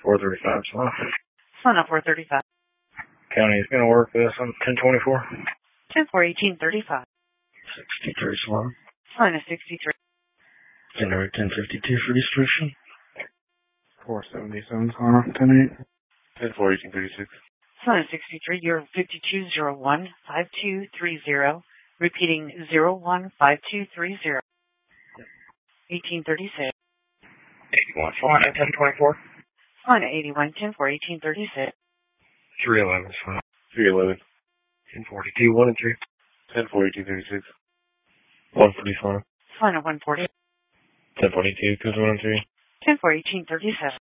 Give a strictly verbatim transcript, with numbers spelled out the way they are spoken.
four thirty-five, so. Sign up four thirty-five. County is going to work this on ten twenty-four. ten four eighteen thirty-five. sixty-three, Sloan. Sign a sixty-three. January ten fifty-two for distribution. four seventy-seven, Sloan, ten eight. ten four eighteen thirty-six. Sign a sixty-three, you're fifty-two zero one five two three zero. Repeating zero one five two three zero. eighteen thirty-six. eighty-one, Sloan, at ten twenty-four. Sign a eighty-one ten four eighteen thirty-six. three eleven, Sloan. three eleven. ten forty-two, one and three. ten four eighteen thirty-six. one forty, Sloan. Sign a one forty. ten forty-two, goes one and three. ten four eighteen thirty-seven.